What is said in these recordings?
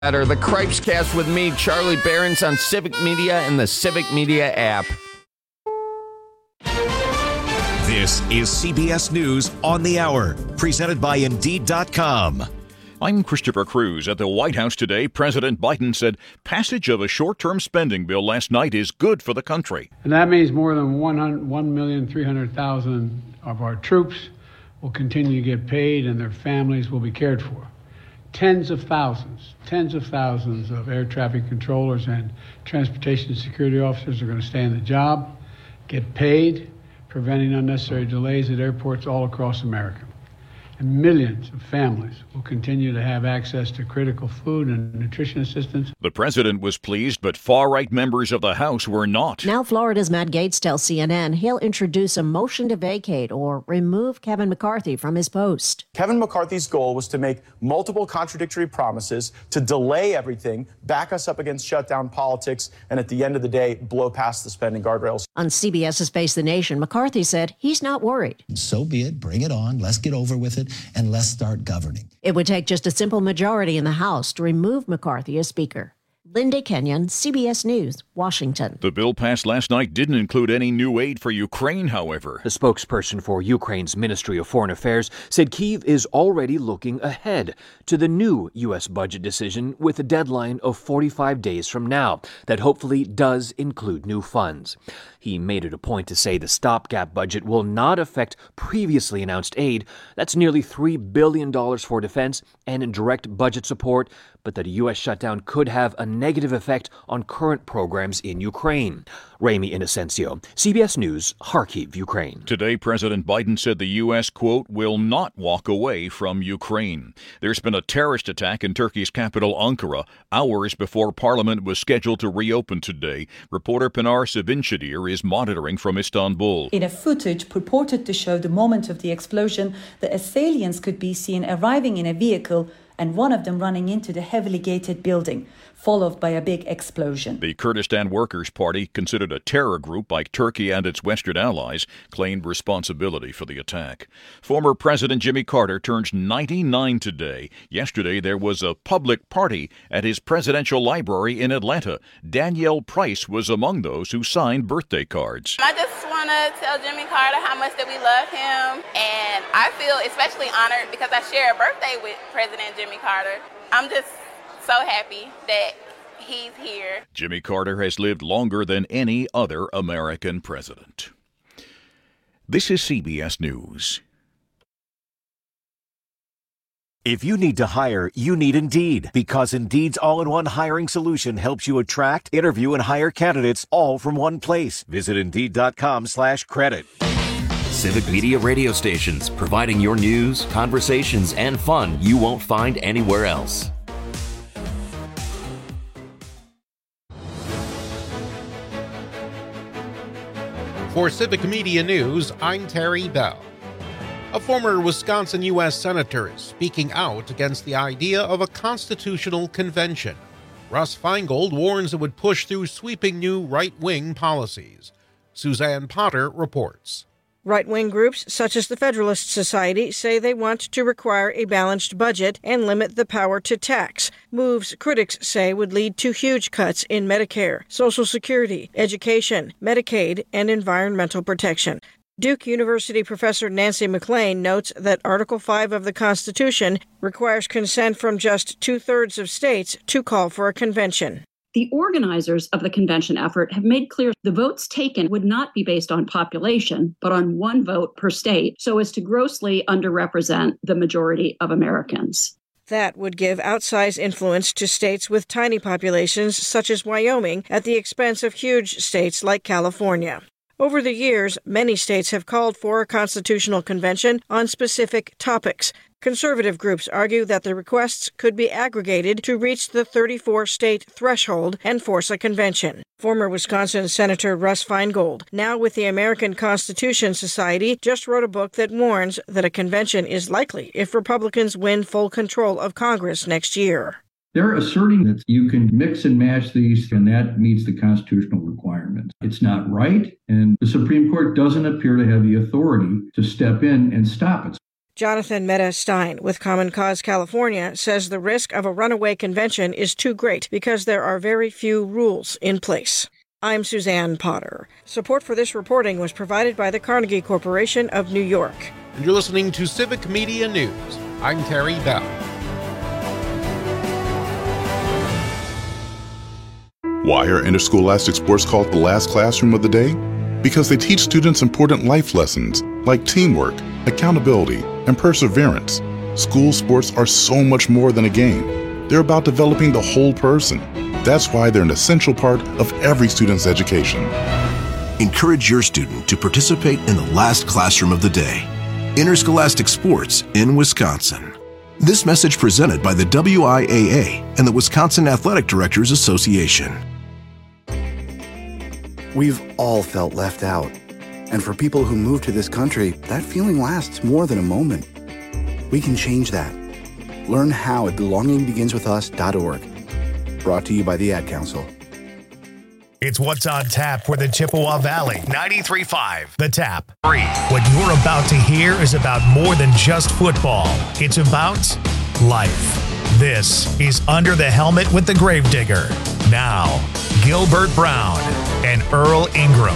The Cripes Cast with me, Charlie Behrens, on Civic Media and the Civic Media app. This is CBS News on the Hour, presented by Indeed.com. I'm Christopher Cruz. At the White House today, President Biden said passage of a short-term spending bill last night is good for the country. And that means more than 1,300,000 of our troops will continue to get paid and their families will be cared for. Tens of thousands of air traffic controllers and transportation security officers are going to stay in the job, get paid, preventing unnecessary delays at airports all across America. And millions of families will continue to have access to critical food and nutrition assistance. The president was pleased, but far-right members of the House were not. Now Florida's Matt Gaetz tells CNN he'll introduce a motion to vacate or remove Kevin McCarthy from his post. Kevin McCarthy's goal was to make multiple contradictory promises, to delay everything, back us up against shutdown politics, and at the end of the day, blow past the spending guardrails. On CBS's Face the Nation, McCarthy said he's not worried. So be it. Bring it on. Let's get over with it. And let's start governing. It would take just a simple majority in the House to remove McCarthy as Speaker. Linda Kenyon, CBS News, Washington. The bill passed last night didn't include any new aid for Ukraine, however. The spokesperson for Ukraine's Ministry of Foreign Affairs said Kyiv is already looking ahead to the new U.S. budget decision with a deadline of 45 days from now that hopefully does include new funds. He made it a point to say the stopgap budget will not affect previously announced aid. That's nearly $3 billion for defense and in direct budget support, but that a U.S. shutdown could have a negative effect on current programs in Ukraine. Ramy Inocencio, CBS News, Kharkiv, Ukraine. Today, President Biden said the U.S., quote, will not walk away from Ukraine. There's been a terrorist attack in Turkey's capital, Ankara, hours before Parliament was scheduled to reopen today. Reporter Pinar Sevinçadir is monitoring from Istanbul. In a footage purported to show the moment of the explosion, the assailants could be seen arriving in a vehicle and one of them running into the heavily gated building, followed by a big explosion. The Kurdistan Workers' Party, considered a terror group by Turkey and its Western allies, claimed responsibility for the attack. Former President Jimmy Carter turns 99 today. Yesterday, there was a public party at his presidential library in Atlanta. Danielle Price was among those who signed birthday cards. I just want to tell Jimmy Carter how much that we love him, and I feel especially honored because I share a birthday with President Jimmy Carter. I'm just so happy that he's here. Jimmy Carter has lived longer than any other American president. This is CBS News. If you need to hire, you need Indeed, because Indeed's all-in-one hiring solution helps you attract, interview, and hire candidates all from one place. Visit Indeed.com/credit. Civic Media radio stations, providing your news, conversations, and fun you won't find anywhere else. For Civic Media News, I'm Terry Bell. A former Wisconsin U.S. Senator is speaking out against the idea of a constitutional convention. Russ Feingold warns it would push through sweeping new right-wing policies. Suzanne Potter reports. Right-wing groups such as the Federalist Society say they want to require a balanced budget and limit the power to tax, moves critics say would lead to huge cuts in Medicare, Social Security, education, Medicaid, and environmental protection. Duke University professor Nancy McLean notes that Article 5 of the Constitution requires consent from just two-thirds of states to call for a convention. The organizers of the convention effort have made clear the votes taken would not be based on population, but on one vote per state, so as to grossly underrepresent the majority of Americans. That would give outsized influence to states with tiny populations, such as Wyoming, at the expense of huge states like California. Over the years, many states have called for a constitutional convention on specific topics. Conservative groups argue that the requests could be aggregated to reach the 34-state threshold and force a convention. Former Wisconsin Senator Russ Feingold, now with the American Constitution Society, just wrote a book that warns that a convention is likely if Republicans win full control of Congress next year. They're asserting that you can mix and match these, and that meets the constitutional requirements. It's not right, and the Supreme Court doesn't appear to have the authority to step in and stop it. Jonathan Mehta Stein with Common Cause California says the risk of a runaway convention is too great because there are very few rules in place. I'm Suzanne Potter. Support for this reporting was provided by the Carnegie Corporation of New York. And you're listening to Civic Media News. I'm Terry Bell. Why are interscholastic sports called the last classroom of the day? Because they teach students important life lessons like teamwork, accountability, and perseverance. School sports are so much more than a game. They're about developing the whole person. That's why they're an essential part of every student's education. Encourage your student to participate in the last classroom of the day. Interscholastic sports in Wisconsin. This message presented by the WIAA and the Wisconsin Athletic Directors Association. We've all felt left out. And for people who move to this country, that feeling lasts more than a moment. We can change that. Learn how at belongingbeginswithus.org. Brought to you by the Ad Council. It's What's on Tap for the Chippewa Valley. 93.5 The Tap. What you're about to hear is about more than just football. It's about life. This is Under the Helmet with the Gravedigger. Now, Gilbert Brown and Earl Ingram.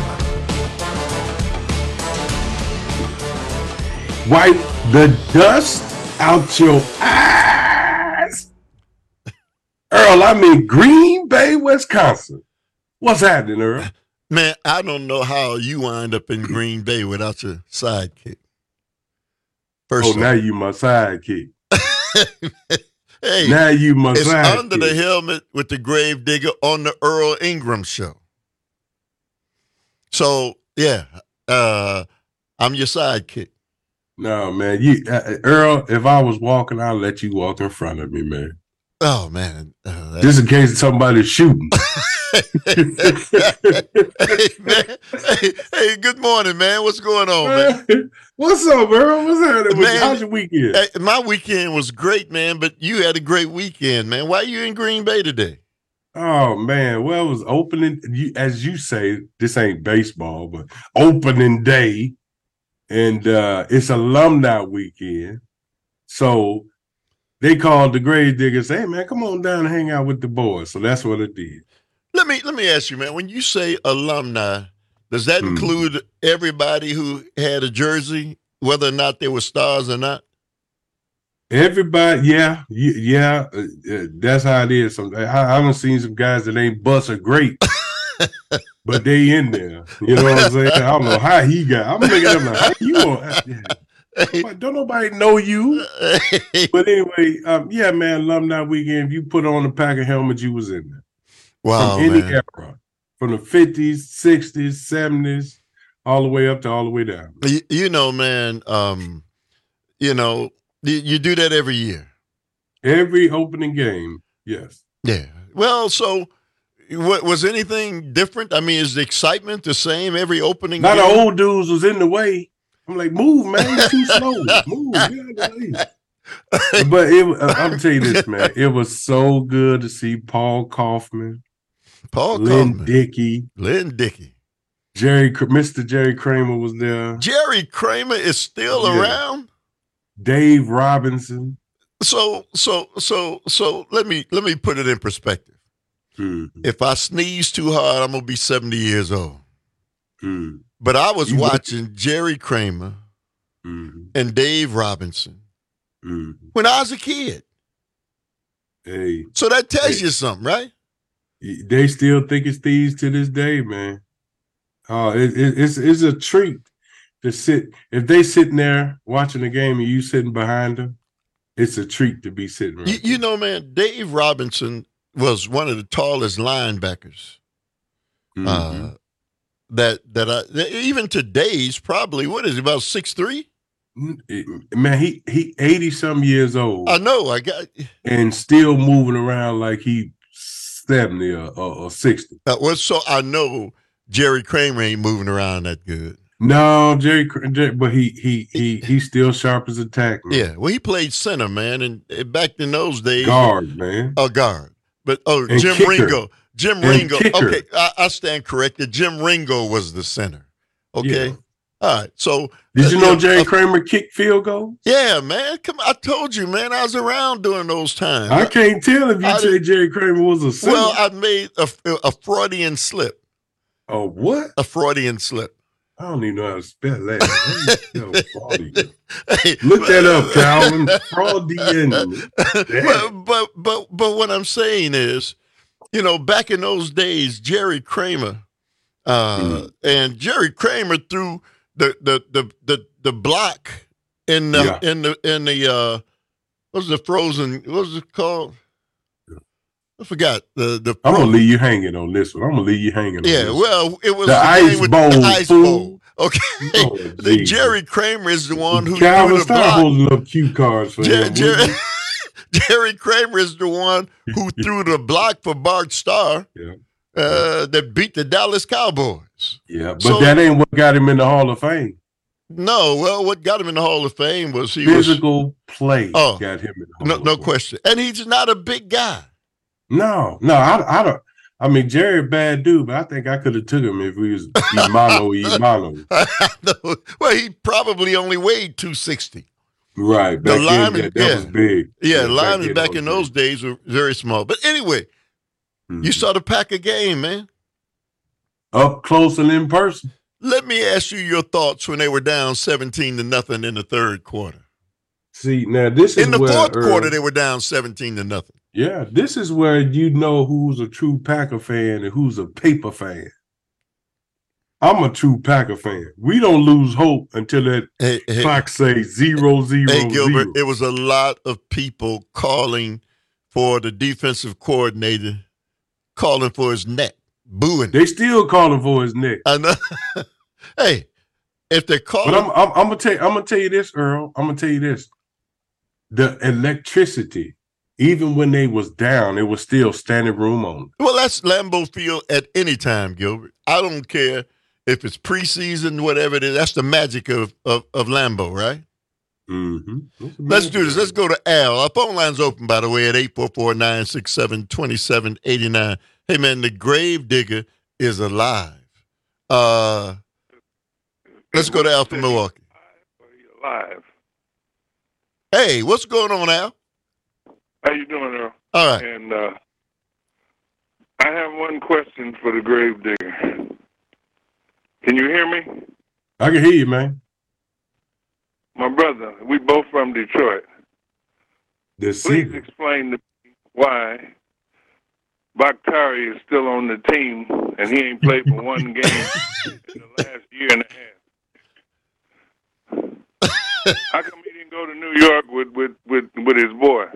Wipe the dust out your eyes. Earl, I'm in Green Bay, Wisconsin. What's happening, Earl? Man, I don't know how you wind up in Green Bay without your sidekick. Now you my sidekick. Hey, now you my it's sidekick. Under the Helmet with the Gravedigger on the Earl Ingram Show. So, yeah, I'm your sidekick. No, man. Earl, if I was walking, I'd let you walk in front of me, man. Oh, man. Just in case somebody's shooting. Hey, man. Hey, good morning, man. What's going on, man? What's up, Earl? What's happening? Man, how's your weekend? Hey, my weekend was great, man, but you had a great weekend, man. Why are you in Green Bay today? Oh, man. Well, it was opening, as you say, this ain't baseball, but opening day. And it's alumni weekend. So they called the Gravedigger and said, hey, man, come on down and hang out with the boys. So that's what it did. Let me ask you, man, when you say alumni, does that include everybody who had a jersey, whether or not they were stars or not? Everybody, yeah. That's how it is. I haven't seen some guys that ain't bust a grape, but they in there. You know what I'm saying? I don't know how he got. I'm looking at him like, how you on? Don't nobody know you. But anyway, yeah, man, alumni weekend. If you put on a Packer helmet, you was in there. Wow, from any man. era, from the 50s, 60s, 70s, all the way up to all the way down. You know, man, you do that every year. Every opening game, yes. Yeah. Well, so what was anything different? I mean, is the excitement the same every opening game? A lot of old dudes was in the way. I'm like, move, man, you're too slow. Move, get out the way. But I'm telling you this, man, it was so good to see Paul Kaufman. Lynn Dickey. Mr. Jerry Kramer was there. Jerry Kramer is still around? Dave Robinson. So let me put it in perspective. If I sneeze too hard, I'm gonna be 70 years old. But I was watching Jerry Kramer and Dave Robinson when I was a kid. Hey. So that tells you something, right? They still think it's thieves to this day, man. It's a treat to sit. If they sitting there watching the game and you sitting behind them, it's a treat to be sitting right you know, man, Dave Robinson was one of the tallest linebackers. That even today's probably, what is he, about 6'3"? Man, he 80-some years old. I know. And still moving around like he 70 or 60. So I know Jerry Kramer ain't moving around that good. No, Jerry, but he's still sharp as a tack, man. Yeah, well, he played center, man, and back in those days, guard, man. A guard. But Jim Ringo. Jim Ringo. Okay, I stand corrected. Jim Ringo was the center. Okay, yeah. All right. So did you know Jerry Kramer kicked field goals? Yeah, man. Come on, I told you, man. I was around during those times. I can't tell if you say Jerry Kramer was a center. Well, I made a Freudian slip. A what? A Freudian slip. I don't even know how to spell that. Look that up, Calvin. Freudian. But what I'm saying is, you know, back in those days, Jerry Kramer, and Jerry Kramer threw the block in the what's the frozen? What was it called? I forgot the. I'm gonna leave you hanging on this one. I'm gonna leave you hanging. Yeah, on this well, it was the ice bowl. The ice bowl. Okay, the Jerry Kramer is the one who Calvin, threw the block. holding up cue cards for him. Jerry Kramer is the one who threw the block for Bart Starr. That beat the Dallas Cowboys. Yeah, but that ain't what got him in the Hall of Fame. No, well, what got him in the Hall of Fame was physical play. Got him in the Hall of Fame. No question. And he's not a big guy. No, I don't. I mean, Jerry, bad dude, but I think I could have took him if we was Imano. Well, he probably only weighed 260. Right. Back the linemen, that was big. Yeah, linemen back in those days were very small. But anyway, you saw the Packer game, man. Up close and in person. Let me ask you your thoughts when they were down 17-0 in the third quarter. See, now this is in the fourth quarter they were down 17-0. Yeah, this is where you know who's a true Packer fan and who's a paper fan. I'm a true Packer fan. We don't lose hope until that clock says 0-0-0. Hey, Gilbert, it was a lot of people calling for the defensive coordinator, calling for his neck, booing. They still calling for his neck. I know. Hey, if they're calling, but I'm gonna tell you this, Earl. I'm gonna tell you this: the electricity, even when they was down, it was still standing room only. Well, that's Lambeau Field at any time, Gilbert. I don't care if it's preseason, whatever it is. That's the magic of Lambeau, right? Mm-hmm. Let's do this. Let's go to Al. Our phone line's open, by the way, at 844-967-2789. Hey, man, the grave digger is alive. Let's go to Al from Milwaukee. Alive. Hey, what's going on, Al? How you doing, Earl? All right. And I have one question for the grave digger. Can you hear me? I can hear you, man. My brother, we both from Detroit. Please explain to me why Bakhtiari is still on the team and he ain't played for one game in the last year and a half. How come he didn't go to New York with his boy?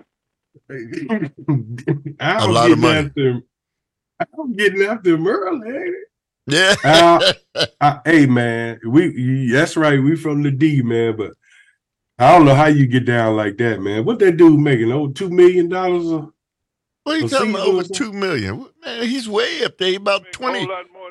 A lot of money. I'm getting after him early, ain't it? Yeah. Hey, man, that's right. We from the D, man, but I don't know how you get down like that, man. What that dude making? Over $2 million? What are you talking about? Over $2 million? Man, he's way up there. About 20,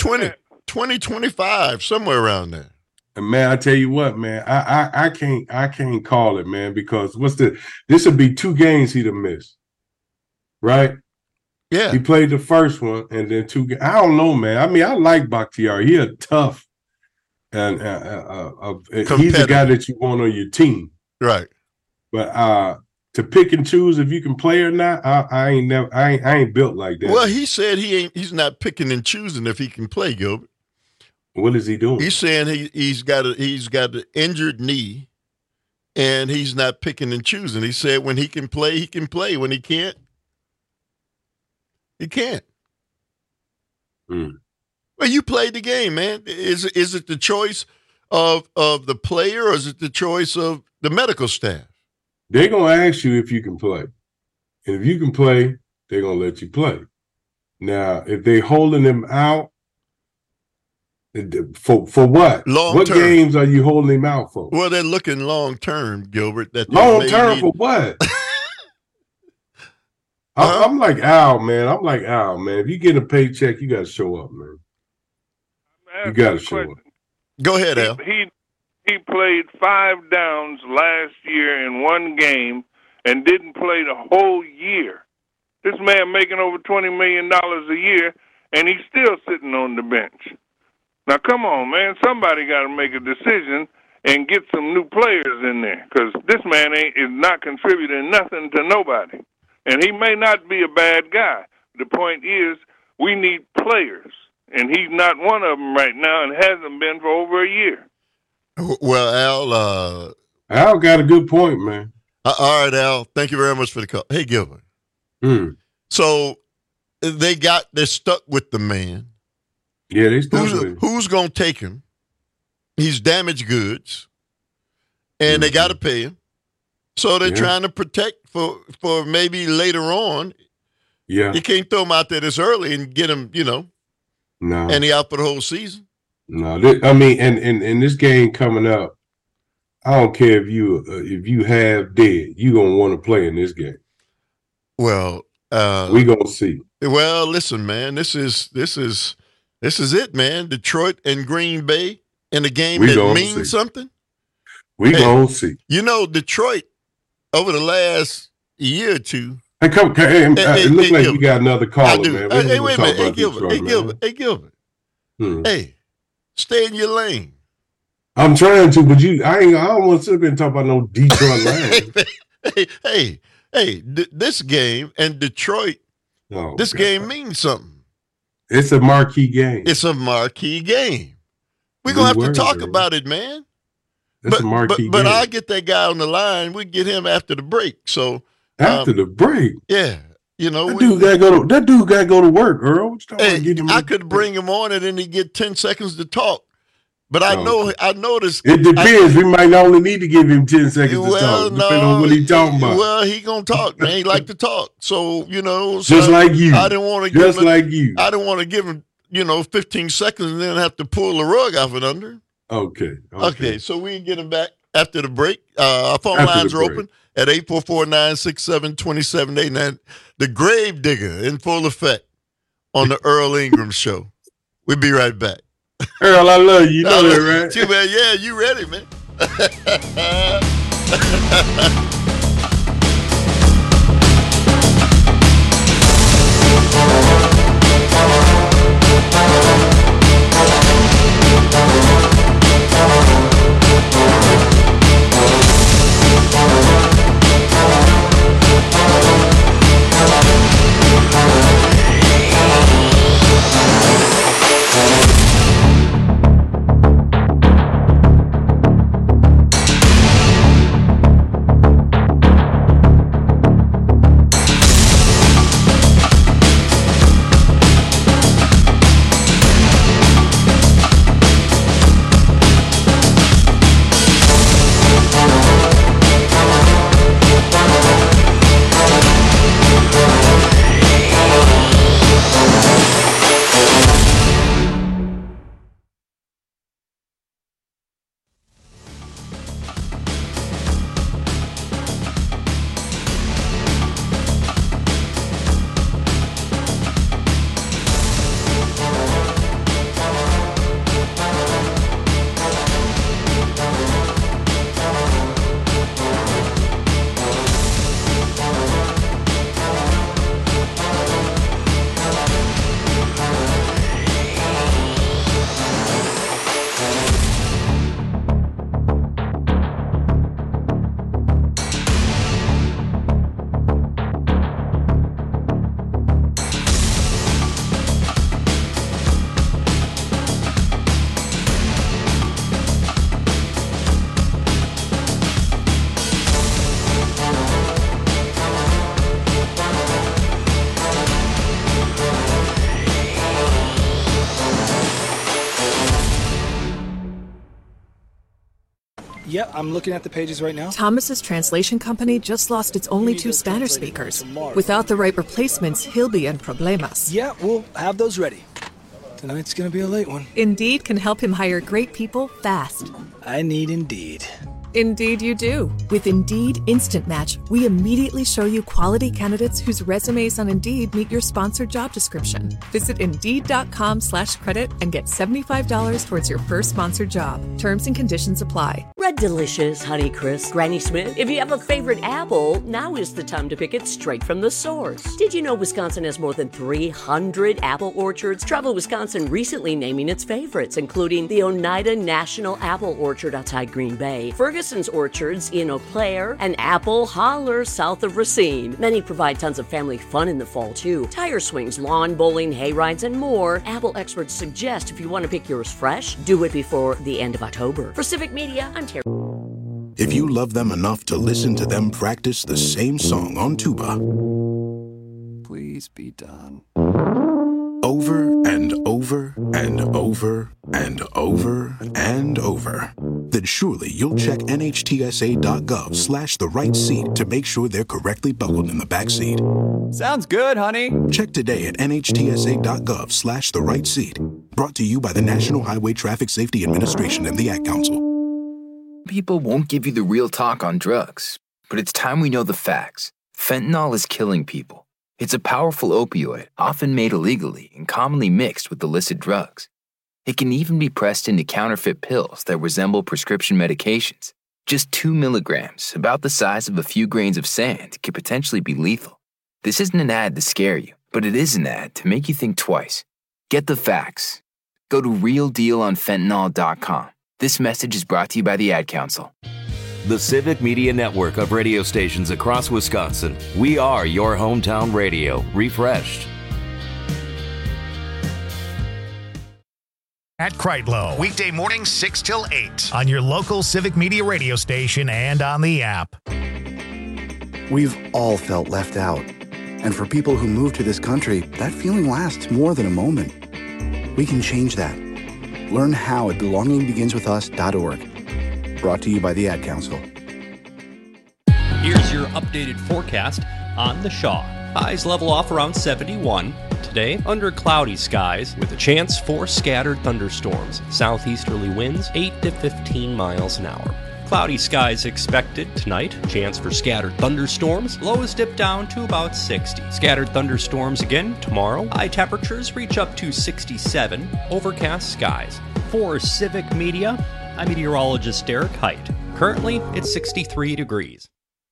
25, somewhere around there. And man, I tell you what, man, I can't call it, man, because this would be 2 games he'd have missed, right? Yeah, he played the first one and then 2 games. I don't know, man. I mean, I like Bakhtiari. He a tough and he's the guy that you want on your team, right? But to pick and choose if you can play or not, I ain't built like that. Well, he said he's not picking and choosing if he can play, Gilbert. What is he doing? He's saying he's got an injured knee, and he's not picking and choosing. He said when he can play, he can play. When he can't, he can't. Well, you played the game, man. Is it the choice of the player, or is it the choice of the medical staff? They're gonna ask you if you can play, and if you can play, they're gonna let you play. Now, if they holding him out. For what? What games are you holding him out for? Well, they're looking long term, Gilbert. Long term for what? I'm like Al, man. If you get a paycheck, you got to show up, man. You got to show up. Go ahead, Al. He played 5 downs last year in one game and didn't play the whole year. This man making over $20 million a year, and he's still sitting on the bench. Now, come on, man. Somebody got to make a decision and get some new players in there, because this man is not contributing nothing to nobody. And he may not be a bad guy. The point is, we need players, and he's not one of them right now and hasn't been for over a year. Well, Al got a good point, man. All right, Al. Thank you very much for the call. Hey, Gilbert. So they're stuck with the man. Yeah, they stuck with him. Who's going to take him? He's damaged goods, and they got to pay him. So they're trying to protect for maybe later on. Yeah. You can't throw him out there this early and get him, No. And he out for the whole season. No, and this game coming up, I don't care if you have dead, you gonna want to play in this game. Well, we gonna see. Well, listen, man, this is it, man. Detroit and Green Bay in a game that means something. We gonna see. Detroit over the last year or two. Hey, it looks like we got another caller, man. Hey, wait a minute. Hey, Gilbert. Hey, stay in your lane. I'm trying to, but I don't want to sit up here and talk about no Detroit lane. Hey, this game and Detroit, game means something. It's a marquee game. It's a marquee game. We're going to have to talk about it, man. It's a marquee game. But I'll get that guy on the line. We get him after the break. So after the break? Yeah. That dude got to go to work, Earl. I could bring him on and then he get 10 seconds to talk. But I know this. It depends. We might only need to give him 10 seconds to talk, depending on what he's talking about. Well, he gonna talk, man. He like to talk. So, just like you. I didn't want to give him, 15 seconds and then have to pull the rug off and under. Okay. So we can get him back after the break. Our phone lines are open at 844-967-2789. The Grave Digger in full effect on the Earl Ingram Show. We'll be right back. Earl, I love you. You know that, right? Too bad. Yeah, you ready, man. Yeah, I'm looking at the pages right now. Thomas's translation company just lost its only 2 Spanish speakers. Without the right replacements, he'll be in problemas. Yeah, we'll have those ready. Tonight's gonna be a late one. Indeed can help him hire great people fast. I need Indeed. Indeed you do. With Indeed Instant Match, we immediately show you quality candidates whose resumes on Indeed meet your sponsored job description. Visit Indeed.com/credit and get $75 towards your first sponsored job. Terms and conditions apply. Red Delicious, Honeycrisp, Granny Smith. If you have a favorite apple, now is the time to pick it straight from the source. Did you know Wisconsin has more than 300 apple orchards? Travel Wisconsin recently naming its favorites, including the Oneida National Apple Orchard outside Green Bay, Ferguson's Orchards in Eau Claire, and Apple Holler south of Racine. Many provide tons of family fun in the fall, too. Tire swings, lawn bowling, hay rides, and more. Apple experts suggest if you want to pick yours fresh, do it before the end of October. For Civic Media, I'm Terry. If you love them enough to listen to them practice the same song on tuba, please be done. Over and over and over and over and over, then surely you'll check NHTSA.gov/the right seat to make sure they're correctly buckled in the back seat. Sounds good, honey. Check today at NHTSA.gov/the right seat. Brought to you by the National Highway Traffic Safety Administration and the Ad Council. People won't give you the real talk on drugs, but it's time we know the facts. Fentanyl is killing people. It's a powerful opioid, often made illegally and commonly mixed with illicit drugs. It can even be pressed into counterfeit pills that resemble prescription medications. Just 2 milligrams, about the size of a few grains of sand, could potentially be lethal. This isn't an ad to scare you, but it is an ad to make you think twice. Get the facts. Go to realdealonfentanyl.com. This message is brought to you by the Ad Council. The Civic Media Network of radio stations across Wisconsin. We are your hometown radio, refreshed. At Kreitlow, weekday mornings 6 till 8 on your local Civic Media radio station and on the app. We've all felt left out. And for people who move to this country, that feeling lasts more than a moment. We can change that. Learn how at belongingbeginswithus.org. Brought to you by the Ad Council. Here's your updated forecast on the Shaw. Highs level off around 71. Today, under cloudy skies with a chance for scattered thunderstorms. Southeasterly winds 8 to 15 miles an hour. Cloudy skies expected tonight. Chance for scattered thunderstorms. Lows dip down to about 60. Scattered thunderstorms again tomorrow. High temperatures reach up to 67. Overcast skies. For Civic Media, I'm meteorologist Derek Height. Currently, it's 63 degrees.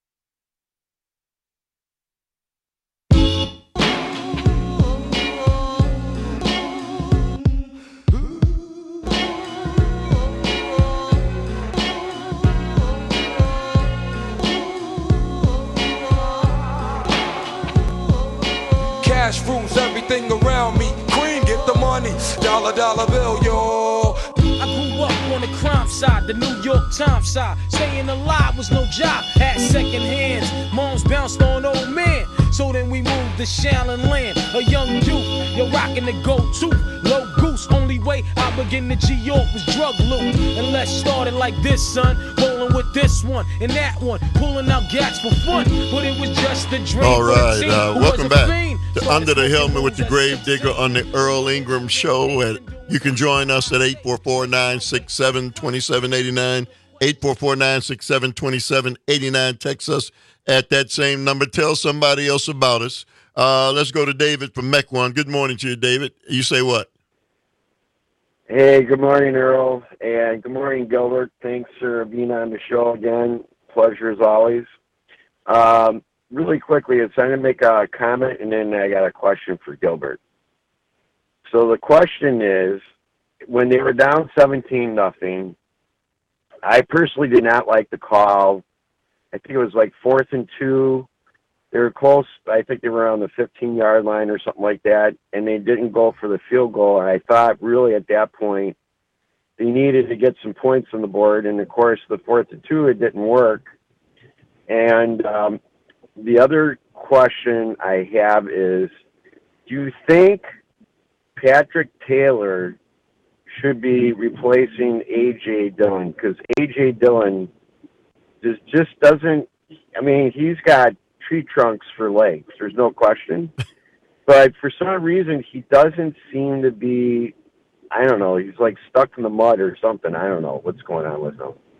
Cash rules everything around me. Cream, get the money. Dollar bill, yo. I grew up on the crime side, the New York Times side. Staying alive was no job, had second hands. Moms bounced on old men, so then we moved to Shallon Land. A young youth, you're rocking the go-to. Low goose, only way I begin to G-York was drug loot. And let's start it like this, son. Rolling with this one and that one, pulling out gats for fun. But it was just a dream. All right, welcome back to Under the Helmet with the Grave Digger on the Earl Ingram Show. You can join us at 844-967-2789, 844-967-2789. Text us at that same number. Tell somebody else about us. Let's go to David from Mequon. Good morning to you, David. You say what? Hey, good morning, Earl, and good morning, Gilbert. Thanks for being on the show again. Pleasure as always. Really quickly, I'm going to make a comment, and then I got a question for Gilbert. So the question is, when they were down 17-0, I personally did not like the call. I think it was like 4th and 2. They were close. I think they were on the 15-yard line or something like that, and they didn't go for the field goal. And I thought really at that point they needed to get some points on the board. And, of course, the 4th and 2, it didn't work. And the other question I have is, do you think Patrick Taylor should be replacing A.J. Dillon? Because A.J. Dillon just doesn't – I mean, he's got tree trunks for legs. There's no question. But for some reason, he doesn't seem to be – I don't know. He's like stuck in the mud or something. I don't know what's going on with him.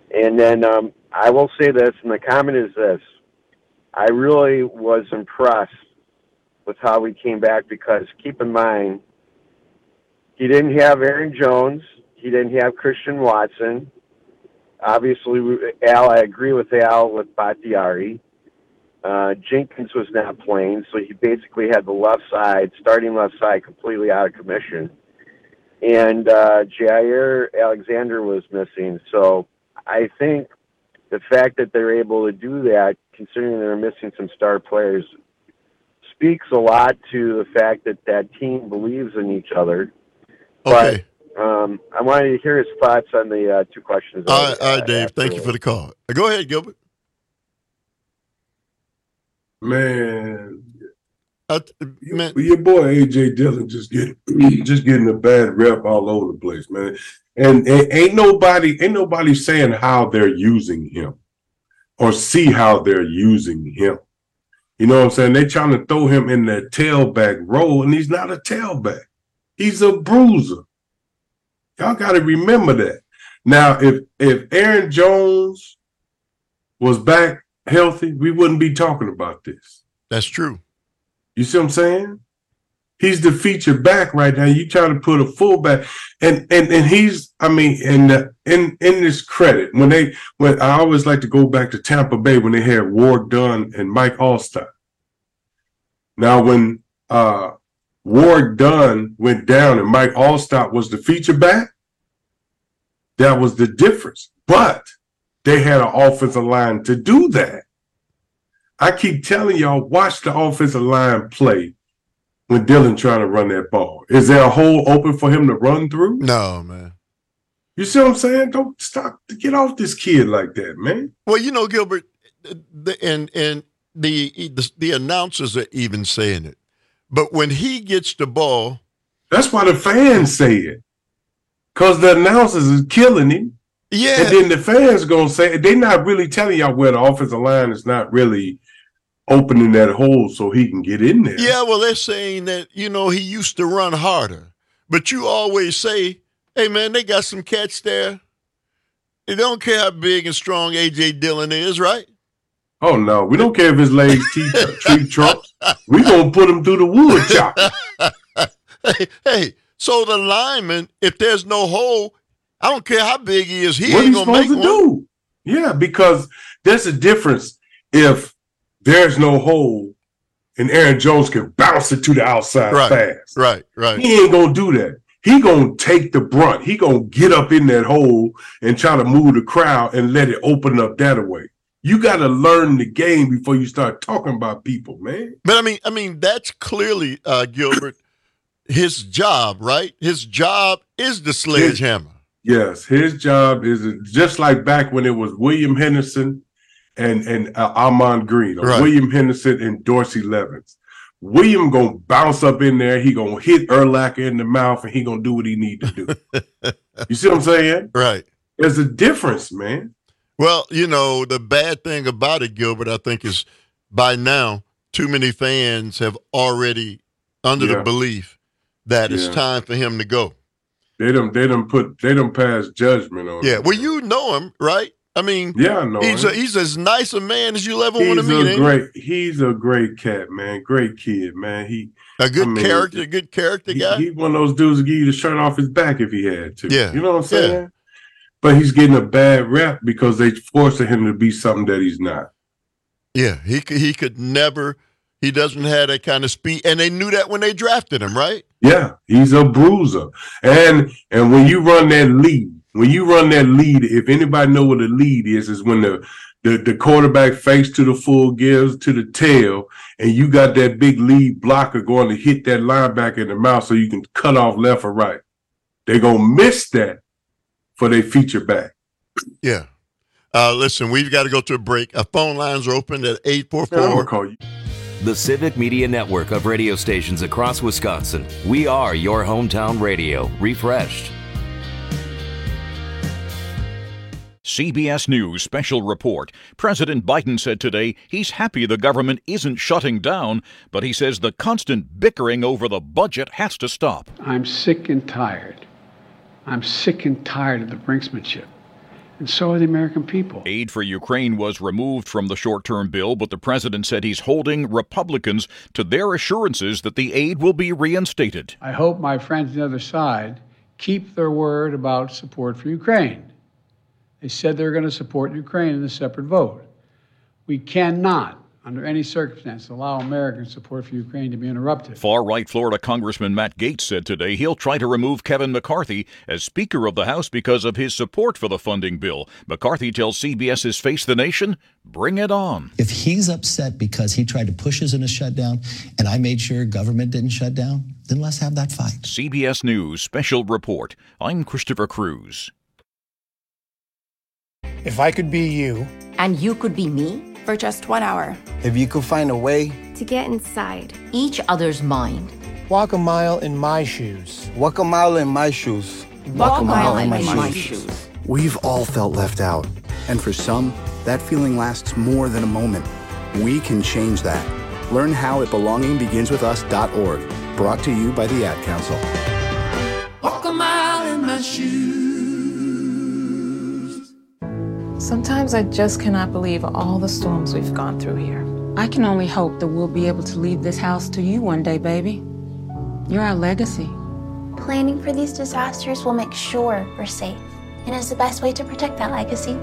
And then I will say this, and the comment is this. I really was impressed with how we came back because, keep in mind, he didn't have Aaron Jones. He didn't have Christian Watson. Obviously, Al, I agree with Al with Bakhtiari. Jenkins was not playing, so he basically had the starting left side, completely out of commission. And Jair Alexander was missing. So I think the fact that they're able to do that, considering they're missing some star players, speaks a lot to the fact that that team believes in each other. Okay. But I wanted to hear his thoughts on the two questions. All right, Dave. Thank you for the call. Go ahead, Gilbert. Man, your boy A.J. Dillon just getting a bad rep all over the place, man. And ain't nobody saying how they're using him or see how they're using him. You know what I'm saying? They trying to throw him in that tailback role, and he's not a tailback. He's a bruiser. Y'all got to remember that. Now, if Aaron Jones was back healthy, we wouldn't be talking about this. That's true. You see what I'm saying? He's the feature back right now. You trying to put a fullback, and he's, I mean, in this credit, when I always like to go back to Tampa Bay when they had Ward Dunn and Mike Allstott. Now, when Ward Dunn went down and Mike Allstott was the feature back, that was the difference. But they had an offensive line to do that. I keep telling y'all, watch the offensive line play when Dillon trying to run that ball. Is there a hole open for him to run through? No, man. You see what I'm saying? Don't stop. Get off this kid like that, man. Well, you know, Gilbert, and the announcers are even saying it. But when he gets the ball, that's why the fans say it. Because the announcers is killing him. Yeah. And then the fans going to say, they're not really telling y'all where the offensive line is not really opening that hole so he can get in there. Yeah, well, they're saying that, you know, he used to run harder. But you always say, hey, man, they got some cats there. They don't care how big and strong A.J. Dillon is, right? Oh, no. We don't care if his legs tree trunks. We going to put him through the wood chop. Hey, so the lineman, if there's no hole, I don't care how big he is, he what ain't going to make one. Do? Yeah, because there's a difference if there's no hole and Aaron Jones can bounce it to the outside fast. Right. He ain't going to do that. He going to take the brunt. He going to get up in that hole and try to move the crowd and let it open up that way. You got to learn the game before you start talking about people, man. But I mean, that's clearly, Gilbert, his job, right? His job is the sledgehammer. Yes, his job is just like back when it was William Henderson and Armand Green, or William Henderson and Dorsey Levens. William gonna bounce up in there. He gonna hit Urlacher in the mouth, and he gonna do what he need to do. You see what I'm saying? Right. There's a difference, man. Well, you know, the bad thing about it, Gilbert, I think, is by now too many fans have already under the belief that it's time for him to go. They done pass judgment on him. Yeah, well, you know him, right? I mean, yeah, I know him. He's as nice a man as you'll ever want to meet. He's a great cat, man. Great kid, man. A good character guy. He's one of those dudes that give you the shirt off his back if he had to. Yeah. You know what I'm saying? Yeah. But he's getting a bad rep because they forcing him to be something that he's not. Yeah, he could never. He doesn't have that kind of speed, and they knew that when they drafted him, right? Yeah, he's a bruiser, and when you run that lead, if anybody know what a lead is when the quarterback fakes to the full, gives to the tail, and you got that big lead blocker going to hit that linebacker in the mouth so you can cut off left or right. They're gonna miss that for their feature back. Yeah. Listen, we've got to go to a break. Our phone lines are open at 844. I'm gonna call you. The Civic Media Network of radio stations across Wisconsin. We are your hometown radio, refreshed. CBS News special report. President Biden said today he's happy the government isn't shutting down, but he says the constant bickering over the budget has to stop. I'm sick and tired. I'm sick and tired of the brinksmanship. And so are the American people. Aid for Ukraine was removed from the short-term bill, but the president said he's holding Republicans to their assurances that the aid will be reinstated. I hope my friends on the other side keep their word about support for Ukraine. They said they're going to support Ukraine in a separate vote. We cannot, under any circumstance, allow American support for Ukraine to be interrupted. Far-right Florida Congressman Matt Gaetz said today he'll try to remove Kevin McCarthy as Speaker of the House because of his support for the funding bill. McCarthy tells CBS's Face the Nation, bring it on. If he's upset because he tried to push us in a shutdown and I made sure government didn't shut down, then let's have that fight. CBS News Special Report. I'm Christopher Cruz. If I could be you. And you could be me? For just 1 hour. If you could find a way to get inside each other's mind. Walk a mile in my shoes. Walk a mile in my shoes. Walk a mile in my shoes. We've all felt left out. And for some, that feeling lasts more than a moment. We can change that. Learn how at belongingbeginswithus.org. Brought to you by the Ad Council. Walk a mile in my shoes. Sometimes I just cannot believe all the storms we've gone through here. I can only hope that we'll be able to leave this house to you one day, baby. You're our legacy. Planning for these disasters will make sure we're safe, and is the best way to protect that legacy.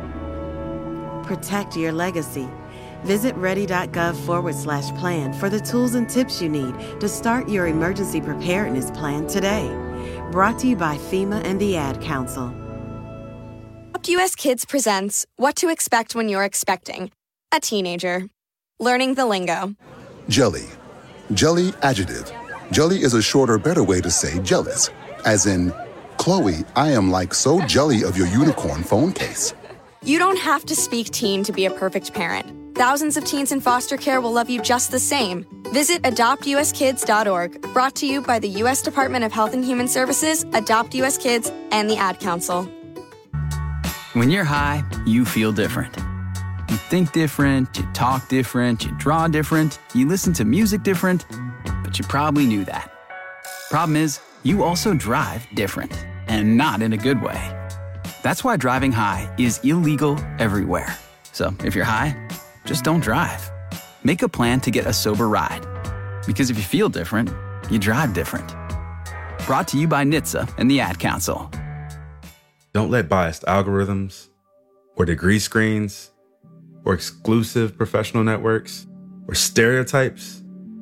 Protect your legacy. Visit ready.gov/plan for the tools and tips you need to start your emergency preparedness plan today. Brought to you by FEMA and the Ad Council. Adopt US Kids presents What to Expect When You're Expecting a Teenager. Learning the lingo. Jelly. Jelly adjective. Jelly is a shorter, better way to say jealous. As in, Chloe, I am like so jelly of your unicorn phone case. You don't have to speak teen to be a perfect parent. Thousands of teens in foster care will love you just the same. Visit adoptuskids.org. Brought to you by the U.S. Department of Health and Human Services, Adopt US Kids, and the Ad Council. When you're high, you feel different. You think different, you talk different, you draw different, you listen to music different, but you probably knew that. Problem is, you also drive different, and not in a good way. That's why driving high is illegal everywhere. So if you're high, just don't drive. Make a plan to get a sober ride. Because if you feel different, you drive different. Brought to you by NHTSA and the Ad Council. Don't let biased algorithms, or degree screens, or exclusive professional networks, or stereotypes.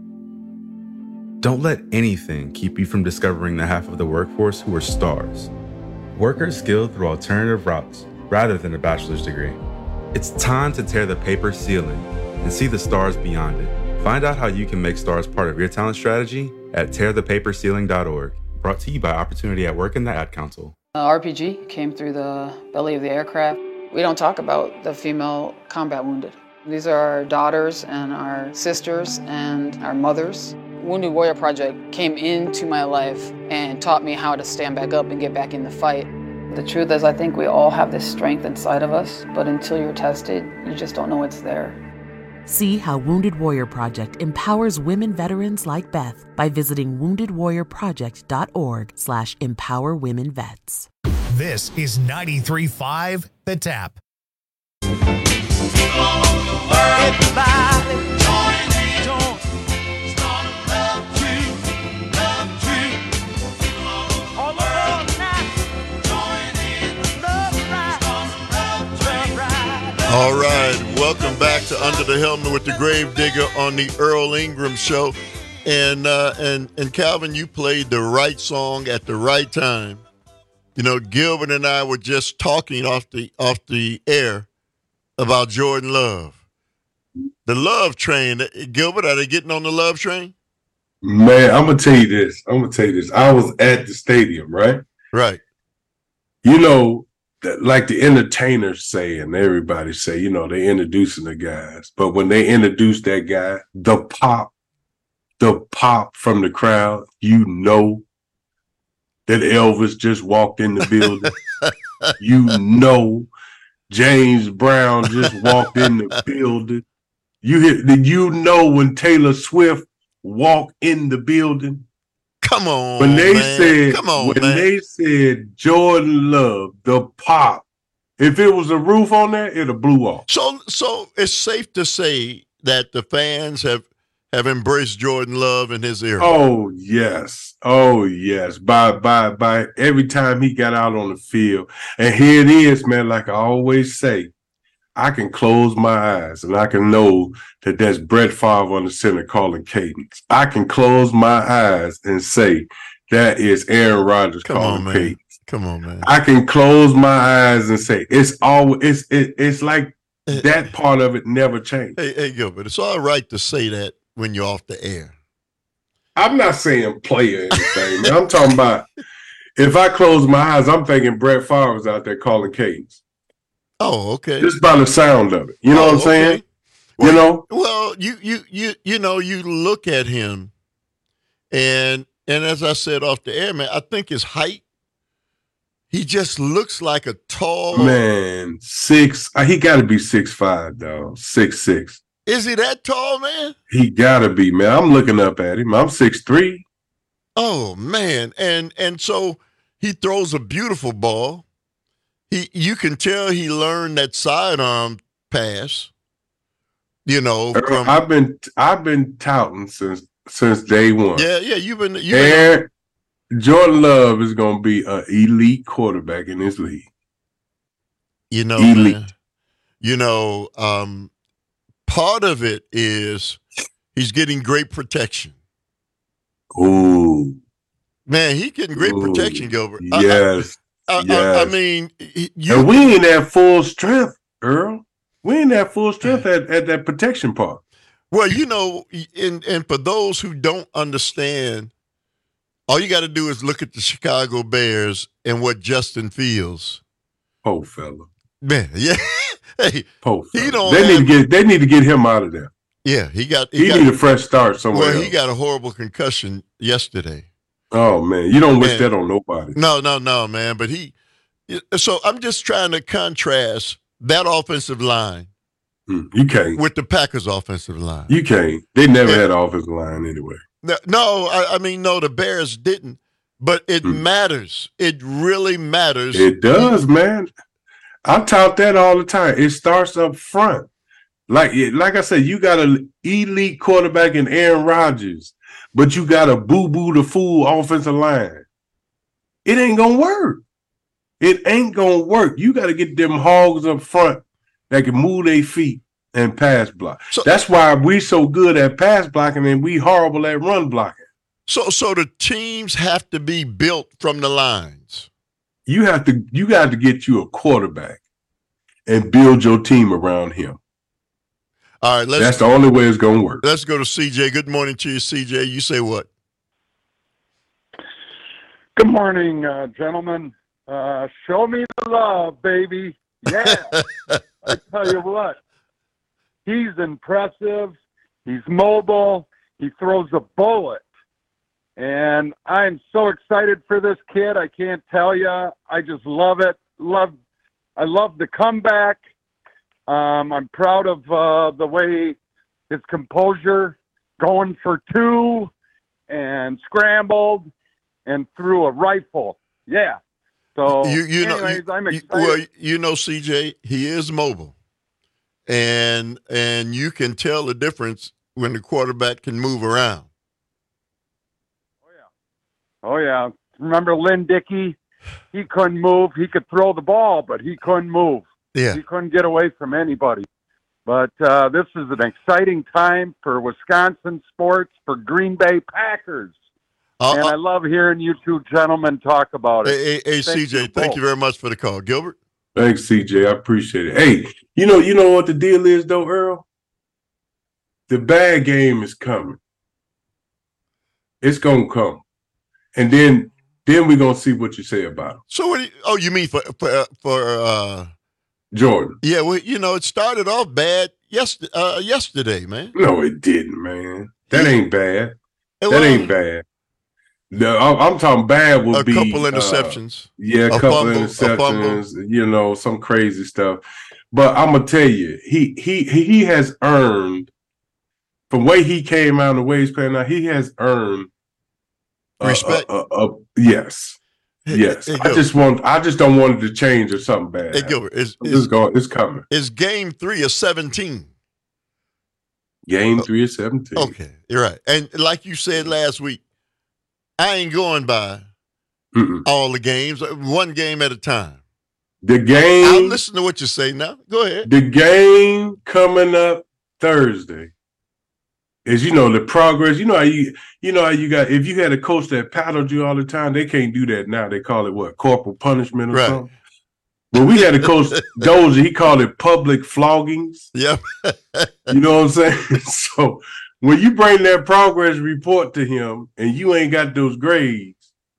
Don't let anything keep you from discovering the half of the workforce who are stars. Workers skilled through alternative routes rather than a bachelor's degree. It's time to tear the paper ceiling and see the stars beyond it. Find out how you can make stars part of your talent strategy at tearthepaperceiling.org. Brought to you by Opportunity at Work and the Ad Council. RPG came through the belly of the aircraft. We don't talk about the female combat wounded. These are our daughters and our sisters and our mothers. Wounded Warrior Project came into my life and taught me how to stand back up and get back in the fight. The truth is, I think we all have this strength inside of us, but until you're tested, you just don't know it's there. See how Wounded Warrior Project empowers women veterans like Beth by visiting woundedwarriorproject.org/empowerwomenvets. This is 93.5 The Tap. Everybody join in. All over now. Join in the love ride. All right, welcome back to Under the Helmet with the Gravedigger on the Earl Ingram Show. And Calvin, you played the right song at the right time. You know, Gilbert and I were just talking off the air about Jordan Love. The Love Train. Gilbert, are they getting on the Love Train? Man, I'm going to tell you this. I was at the stadium, right? Right. You know, like the entertainers say and everybody say, you know, they're introducing the guys. But when they introduce that guy, the pop from the crowd, you know that Elvis just walked in the building. You know James Brown just walked in the building. You know when Taylor Swift walked in the building. Come on, they said Jordan Love, the pop If it was a roof on there, it'd have blew off. So it's safe to say that the fans have embraced Jordan Love in his era. Oh yes. By every time he got out on the field. And here it is, man, like I always say, I can close my eyes and I can know that that's Brett Favre on the center calling cadence. I can close my eyes and say that is Aaron Rodgers calling cadence. Come on, man. I can close my eyes and say it's like that part of it never changed. Hey, Gilbert, it's all right to say that when you're off the air. I'm not saying play or anything, man. I'm talking about if I close my eyes, I'm thinking Brett Favre was out there calling cadence. Oh, okay. Just by the sound of it. You know what I'm saying? Well, you know? Well, you look at him and as I said off the air, man, I think his height, he just looks like a tall man. He got to be 6'5", though. 6'6". Is he that tall, man? He got to be, man. I'm looking up at him. I'm 6'3". Oh man, and so he throws a beautiful ball. You can tell he learned that sidearm pass. You know, I've been touting since day one. Yeah, you've been. Jordan Love is going to be an elite quarterback in this league. You know, elite. Man, you know, part of it is he's getting great protection. Ooh, man, he's getting great protection, Gilbert. Yes. I mean, and we ain't at full strength, Earl. We ain't at full strength at that protection part. Well, you know, and for those who don't understand, all you got to do is look at the Chicago Bears and what Justin Fields. Poor fella. Man, yeah. Hey, poor fella. They need to get him out of there. Yeah, he need a fresh start somewhere. Well, he got a horrible concussion yesterday. Oh man, you don't wish that on nobody. No, man. But so I'm just trying to contrast that offensive line. You can't with the Packers' offensive line. You can't. They never had an offensive line anyway. No, I mean the Bears didn't. But it matters. It really matters. It does, man. I taught that all the time. It starts up front. Like I said, you got an elite quarterback in Aaron Rodgers. But you got a boo-boo the fool offensive line. It ain't going to work. It ain't going to work. You got to get them hogs up front that can move their feet and pass block. So, that's why we so good at pass blocking and we horrible at run blocking. So the teams have to be built from the lines. You got to get you a quarterback and build your team around him. All right, that's the only way it's going to work. Let's go to CJ. Good morning to you, CJ. You say what? Good morning, gentlemen. Show me the love, baby. Yeah. I tell you what, he's impressive. He's mobile. He throws a bullet. And I'm so excited for this kid. I can't tell you. I just love it. I love the comeback. I'm proud of the way his composure, going for two and scrambled and threw a rifle. Yeah. So, anyways, I'm excited. Well, you know, CJ, he is mobile, and you can tell the difference when the quarterback can move around. Oh yeah. Remember Lynn Dickey? He couldn't move. He could throw the ball, but he couldn't move. Yeah. He couldn't get away from anybody. But this is an exciting time for Wisconsin sports, for Green Bay Packers. And I love hearing you two gentlemen talk about it. Hey, CJ, thank you very much for the call. Gilbert? Thanks, CJ. I appreciate it. Hey, you know what the deal is, though, Earl? The bad game is coming. It's going to come. And then we're going to see what you say about it. So, you mean for Jordan? Yeah, well, it started off bad yesterday, man. No, it didn't, man. That ain't bad. That ain't bad. No, I'm talking bad would be a couple interceptions. A couple interceptions. Some crazy stuff. But I'm gonna tell you, he has earned, from the way he came out and the way he's playing now, he has earned respect. Yes. Yes, I just don't want it to change or something bad. Hey, Gilbert, it's coming. Is game 3 of 17? Game 3 of 17. Okay, you're right. And like you said last week, I ain't going by all the games, one game at a time. The game. I'll listen to what you say now. Go ahead. The game coming up Thursday is, the progress. You know how you got, if you had a coach that paddled you all the time, they can't do that now. They call it what? Corporal punishment or something. Well, we had a coach, Dozier, he called it public floggings. Yep. You know what I'm saying? So when you bring that progress report to him and you ain't got those grades,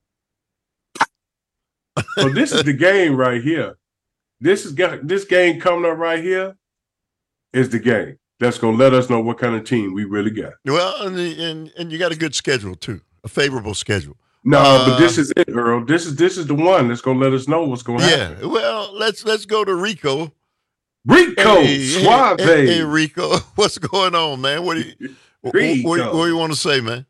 so this is the game right here. This game coming up right here is the game that's going to let us know what kind of team we really got. Well, and you got a good schedule too, a favorable schedule. No, but this is it, Earl. This is the one that's going to let us know what's going to happen. Yeah. Well, let's go to Rico. Suave. Hey, Rico, what's going on, man? What do you want to say, man?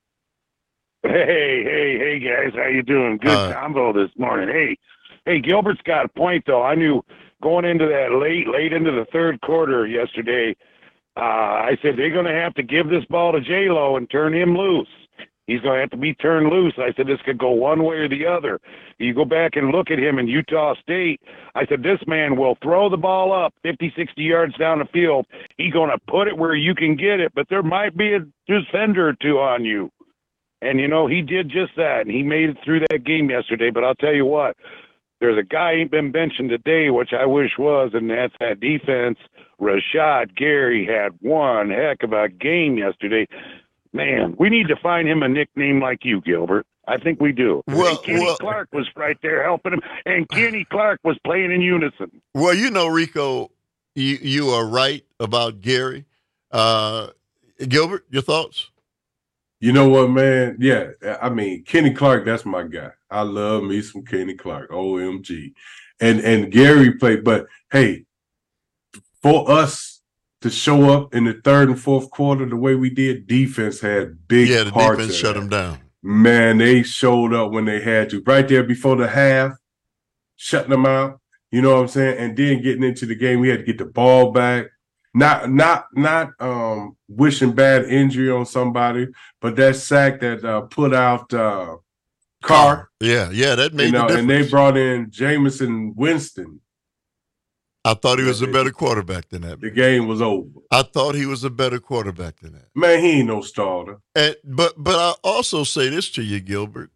Hey, guys, how you doing? Good combo this morning. Hey, Gilbert's got a point though. I knew going into that late into the third quarter yesterday. I said they're going to have to give this ball to J-Lo and turn him loose. He's going to have to be turned loose. I said this could go one way or the other. You go back and look at him in Utah State. I said this man will throw the ball up 50, 60 yards down the field. He's going to put it where you can get it, but there might be a defender or two on you. And, he did just that, and he made it through that game yesterday. But I'll tell you what, there's a guy ain't been mentioned today, which I wish was, and that's that defense. Rashad Gary had one heck of a game yesterday. Man, we need to find him a nickname like you, Gilbert. I think we do. Well, Kenny Clark was right there helping him, and Kenny Clark was playing in unison. Well, Rico, you are right about Gary. Gilbert, your thoughts? You know what, man? Yeah, I mean, Kenny Clark, that's my guy. I love me some Kenny Clark, OMG. And Gary played, but hey, for us to show up in the third and fourth quarter the way we did, defense had big parts. Yeah, the defense shut them down. Man, they showed up when they had to. Right there before the half, shutting them out, you know what I'm saying? And then getting into the game, we had to get the ball back. Not wishing bad injury on somebody, but that sack that put out Carr. Yeah, that made the difference. And they brought in Jameson Winston. I thought he was a better quarterback than that. The game was over. I thought he was a better quarterback than that. Man, he ain't no starter. But I also say this to you, Gilbert.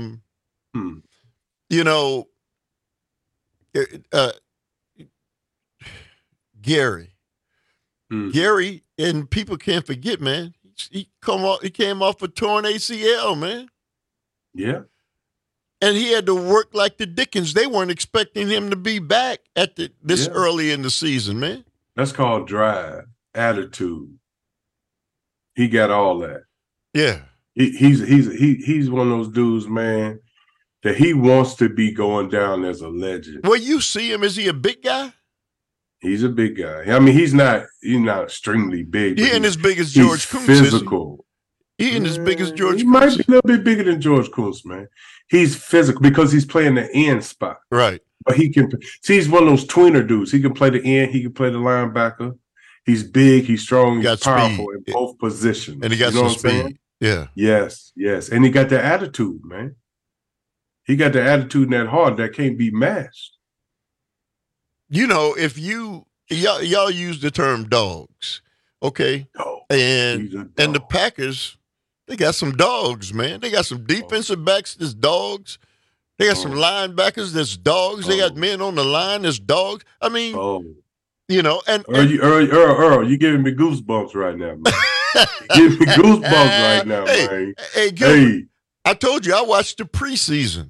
Gary. Gary, and people can't forget, man. He came off a torn ACL, man. Yeah. And he had to work like the Dickens. They weren't expecting him to be back at this early in the season, man. That's called drive, attitude. He got all that. Yeah. He's one of those dudes, man, that he wants to be going down as a legend. Well, you see him. Is he a big guy? He's a big guy. I mean, he's not extremely big. He ain't as big as George Kuntz. Physical. He ain't as big as George Kuntz. He might be a little bit bigger than George Kuntz, man. He's physical because he's playing the end spot. Right. But he can see, he's one of those tweener dudes. He can play the end, he can play the linebacker. He's big, he's strong, he's powerful in both positions. And he got some speed. Yeah. Yes. And he got the attitude, man. He got the attitude and that heart that can't be matched. If y'all use the term dogs, okay? And the Packers, they got some dogs, man. They got some defensive backs that's dogs. They got some linebackers that's dogs. They got men on the line that's dogs. I mean, and Earl, you giving me goosebumps right now, man. You giving me goosebumps right now, man. Hey, I told you I watched the preseason.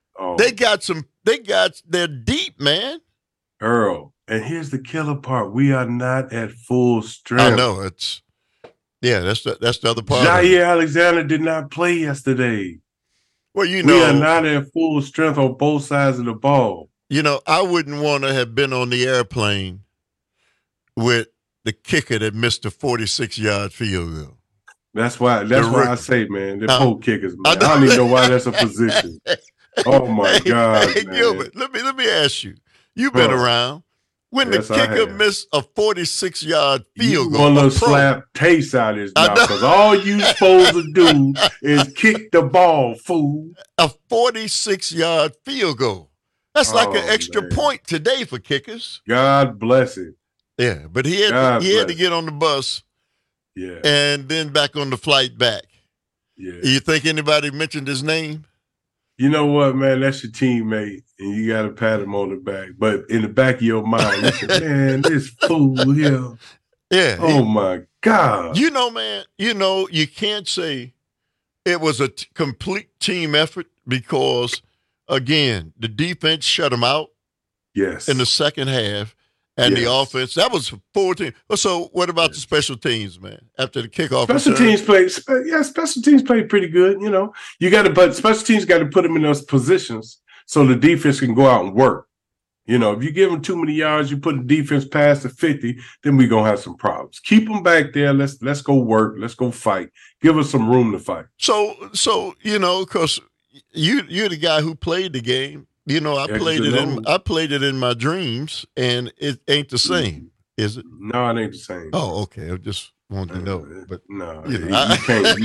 They're deep, man. Earl, and here's the killer part: we are not at full strength. I know that's the other part. Jair Alexander did not play yesterday. Well, we are not at full strength on both sides of the ball. I wouldn't want to have been on the airplane with the kicker that missed a 46-yard field goal. That's why I say, man, they're poke kickers, man. I don't even know why that's a position. Oh my God, hey, man. Gilbert, let me ask you. You've been around. When the kicker missed a 46-yard field goal, one little slap taste out of his mouth, because all you supposed to do is kick the ball, fool. A 46-yard field goal. That's like an extra point today for kickers. God bless it. Yeah, but he had to get on the bus. Yeah, and then back on the flight back. Yeah. You think anybody mentioned his name? You know what, man? That's your teammate, and you got to pat him on the back. But in the back of your mind, you say, man, this fool here. Yeah. Oh, my God. You know, man, you can't say it was a complete team effort because, again, the defense shut him out. Yes. In the second half. And the offense, that was 14. So what about the special teams, man? After the kickoff, special teams played pretty good. You know, but special teams got to put them in those positions so the defense can go out and work. You know, if you give them too many yards, you put the defense past the 50, then we're gonna have some problems. Keep them back there. Let's go work. Let's go fight. Give us some room to fight. So you know, because you're the guy who played the game. You know, I played it in my dreams, and it ain't the same, is it? No, it ain't the same. Oh, okay. I just wanted to know, but no, you can't.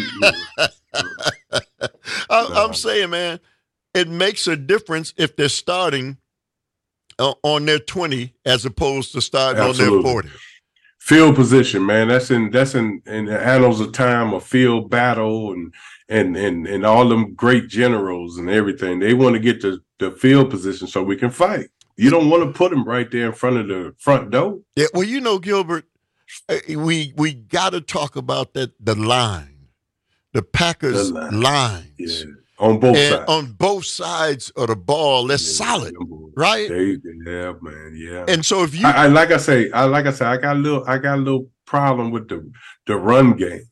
I'm saying, man, it makes a difference if they're starting on their 20 as opposed to starting on their 40. Field position, man. That's in the annals of time, a field battle, and all them great generals and everything. They want to get the field position so we can fight. You don't want to put them right there in front of the front door. Yeah, well, you know, Gilbert, we got to talk about the line, the Packers line. Yeah. On both sides. On both sides of the ball, they're solid, right? Yeah, man. Yeah. And so if you, like I say, I got a little problem with the run game.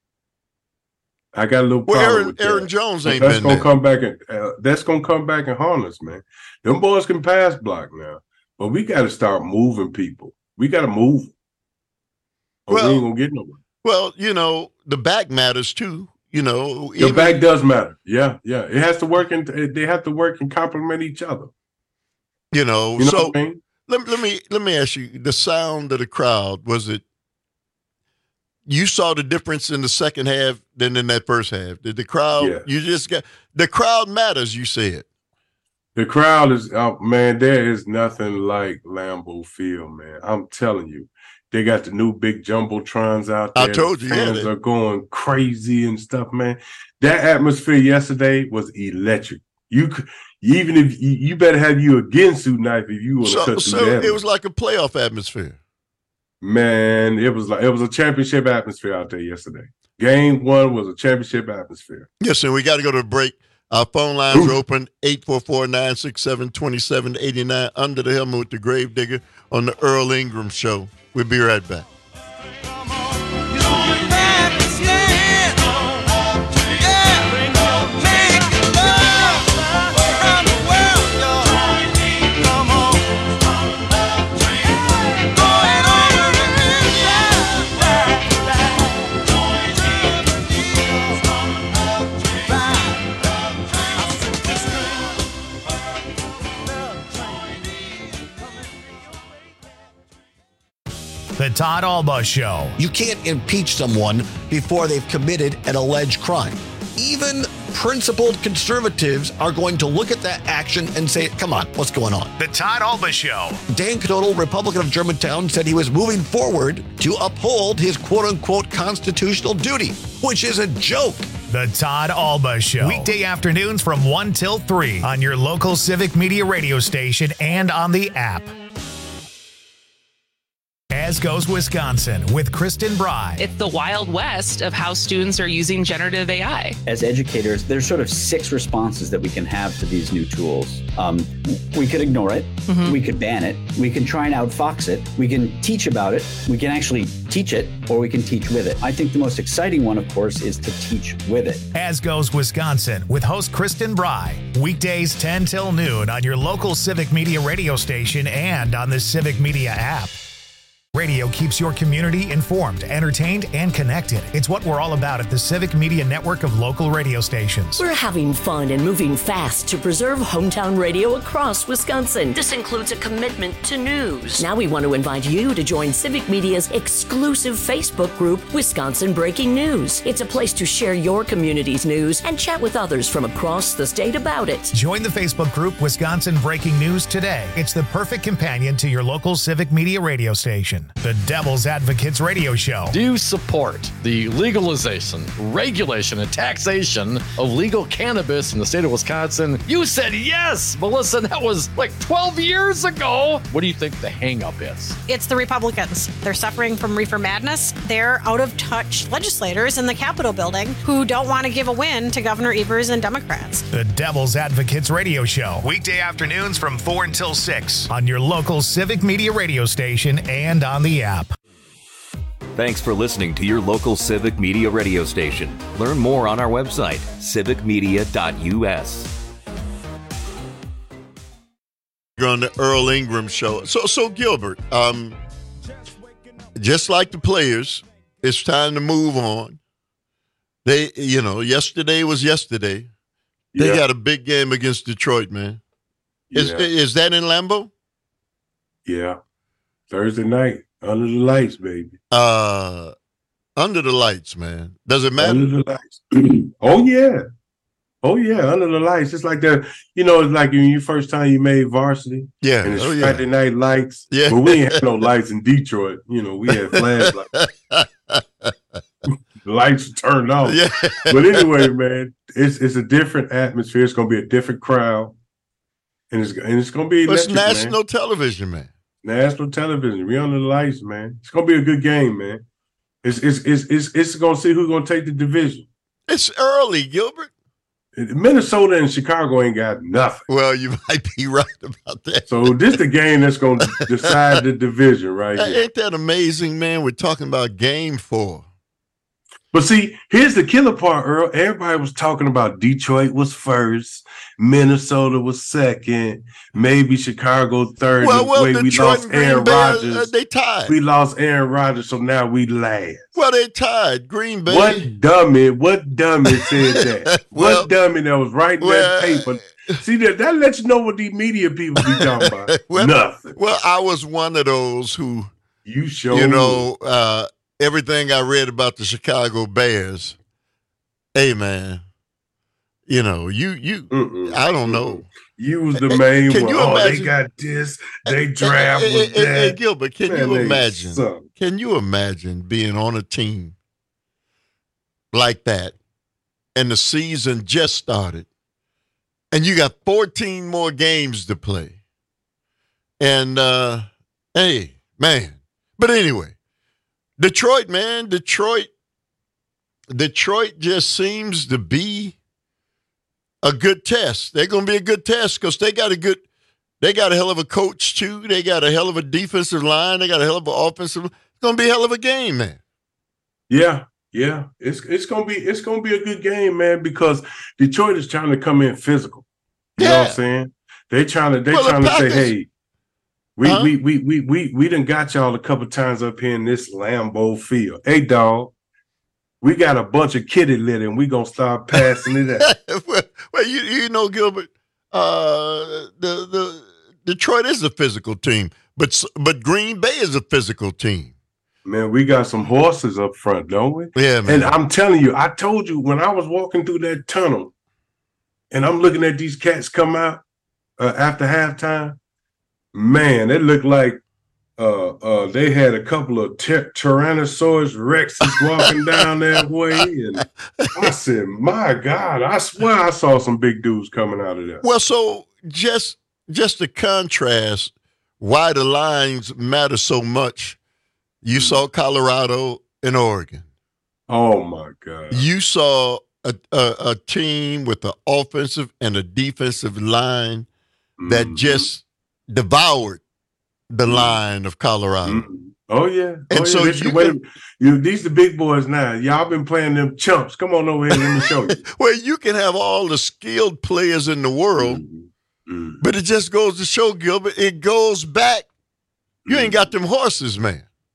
I got a little problem with Aaron Jones ain't that's been gonna there. come back and that's gonna come back and haunt us, man. Them boys can pass block now, but we got to start moving people. We got to move, or we ain't gonna get nowhere. Well, you know, the back matters too. You know, the back does matter. Yeah. It has to work, and they have to work and complement each other. You know so what I mean? let me ask you: the sound of the crowd, was it? You saw the difference in the second half than in that first half. Did the crowd? Yeah. You just got the crowd matters. You said the crowd is man. There is nothing like Lambeau Field, man. I'm telling you. They got the new big jumbotrons out there. I told you, fans are going crazy and stuff, man. That atmosphere yesterday was electric. You better have you a Ginsu knife if you want to cut through that. It was like a playoff atmosphere. Man, it was a championship atmosphere out there yesterday. Game 1 was a championship atmosphere. Yes, and we got to go to a break. Our phone lines are open, 844-967-2789, Under the Helmet with the Gravedigger on the Earl Ingram Show. We'll be right back. The Todd Alba Show. You can't impeach someone before they've committed an alleged crime. Even principled conservatives are going to look at that action and say, come on, what's going on? The Todd Alba Show. Dan Knodel, Republican of Germantown, said he was moving forward to uphold his quote-unquote constitutional duty, which is a joke. The Todd Alba Show. Weekday afternoons from 1 till 3 on your local Civic Media radio station and on the app. As Goes Wisconsin with Kristen Bry. It's the Wild West of how students are using generative AI. As educators, there's sort of 6 responses that we can have to these new tools. We could ignore it. Mm-hmm. We could ban it. We can try and outfox it. We can teach about it. We can actually teach it, or we can teach with it. I think the most exciting one, of course, is to teach with it. As Goes Wisconsin with host Kristen Bry. Weekdays 10 till noon on your local Civic Media radio station and on the Civic Media app. Radio keeps your community informed, entertained, and connected. It's what we're all about at the Civic Media Network of local radio stations. We're having fun and moving fast to preserve hometown radio across Wisconsin. This includes a commitment to news. Now we want to invite you to join Civic Media's exclusive Facebook group, Wisconsin Breaking News. It's a place to share your community's news and chat with others from across the state about it. Join the Facebook group Wisconsin Breaking News today. It's the perfect companion to your local Civic Media radio station. The Devil's Advocates Radio Show. Do you support the legalization, regulation, and taxation of legal cannabis in the state of Wisconsin? You said yes, Melissa. That was like 12 years ago. What do you think the hang-up is? It's the Republicans. They're suffering from reefer madness. They're out-of-touch legislators in the Capitol building who don't want to give a win to Governor Evers and Democrats. The Devil's Advocates Radio Show. Weekday afternoons from 4 until 6 on your local Civic Media radio station and on the app. Thanks for listening to your local Civic Media radio station. Learn more on our website, civicmedia.us. You're on the Earl Ingram Show. So Gilbert, just like the players, it's time to move on. Yesterday was yesterday. They got a big game against Detroit, man. Is that in Lambeau? Yeah. Thursday night, under the lights, baby. Under the lights, man. Does it matter? Under the lights. Oh, yeah, under the lights. It's like that, it's like when you first time you made varsity. Yeah. And it's Friday night lights. Yeah. But we ain't had no lights in Detroit. We had flashlights. The lights turned off. Yeah. But anyway, man, it's a different atmosphere. It's going to be a different crowd. And it's going to be electric, it's national television, man. National television. We under the lights, man. It's gonna be a good game, man. It's gonna see who's gonna take the division. It's early, Gilbert. Minnesota and Chicago ain't got nothing. Well, you might be right about that. So this the game that's gonna decide the division, right here. Ain't that amazing, man? We're talking about game 4. But see, here's the killer part, Earl. Everybody was talking about Detroit was first, Minnesota was second, maybe Chicago third. Well, we lost Aaron Rodgers. They tied. We lost Aaron Rodgers, so now we last. Well, they tied. Green Bay. What dummy said that? What dummy that was writing that paper? See, that lets you know what these media people be talking about. Nothing. Well, I was one of those who, everything I read about the Chicago Bears, hey, man, I don't know. You was the main one. You imagine, they got this, they draft with that. Hey, Gilbert, can you imagine? Can you imagine being on a team like that and the season just started and you got 14 more games to play? And, hey, man. But anyway, Detroit, man, Detroit just seems to be a good test. They're going to be a good test because they got a hell of a coach too. They got a hell of a defensive line. They got a hell of an offensive. It's going to be a hell of a game, man. Yeah. It's going to be a good game, man, because Detroit is trying to come in physical. You know what I'm saying? They're trying to say, hey, we done got y'all a couple times up here in this Lambeau field. Hey, dog. We got a bunch of kitty litter, and we gonna start passing it out. well, you know, Gilbert, the Detroit is a physical team, but Green Bay is a physical team. Man, we got some horses up front, don't we? Yeah, man. And I'm telling you, I told you when I was walking through that tunnel, and I'm looking at these cats come out after halftime. Man, it looked like they had a couple of Tyrannosaurus Rexes walking down that way, and I said, "My God!" I swear I saw some big dudes coming out of there. Well, so just to contrast why the lines matter so much, you saw Colorado and Oregon. Oh my God! You saw a team with an offensive and a defensive line that just devoured the line of Colorado. Oh yeah. So these the big boys now. Y'all been playing them chumps. Come on over here, let me show you. Well, you can have all the skilled players in the world, but it just goes to show, Gilbert, it goes back. You ain't got them horses, man.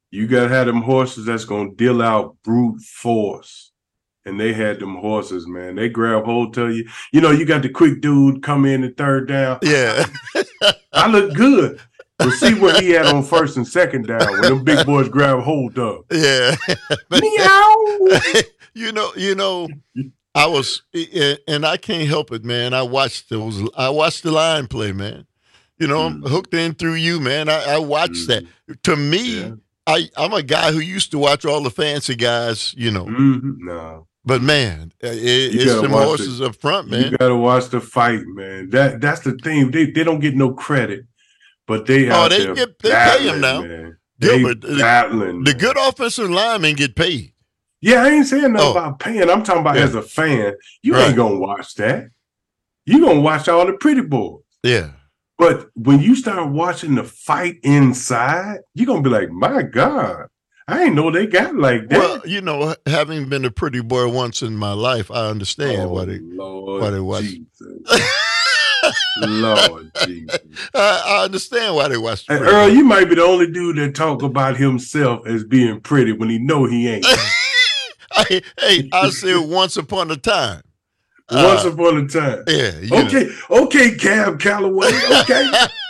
You got to have them horses that's going to deal out brute force. And they had them horses, man. They grab hold of you. You know, you got the quick dude come in and third down. Yeah. I look good. But see what he had on first and second down when them big boys grab hold of. Yeah. Meow. You know, I was, and I can't help it, man. I watched the line play, man. You know, I'm hooked in through you, man. I watched that. To me, I'm a guy who used to watch all the fancy guys, you know. No. But, man, it's them horses up front, man. You got to watch the fight, man. That's the thing. They don't get no credit, but they they pay them now. Man. Gilbert, battling. The good offensive linemen get paid. Yeah, I ain't saying nothing about paying. I'm talking about as a fan. You ain't going to watch that. You going to watch all the pretty boys. Yeah. But when you start watching the fight inside, you're going to be like, my God, I ain't know they got like that. Well, you know, having been a pretty boy once in my life, I understand why they watch. Lord Jesus. I understand why they watch. And Earl, you might be the only dude that talk about himself as being pretty when he know he ain't. Hey, I said once upon a time. Once upon a time. Yeah. Okay, Cab Calloway. Okay.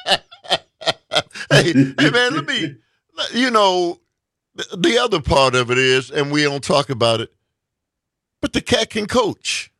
hey, man, let me, you know, the other part of it is, and we don't talk about it, but the cat can coach.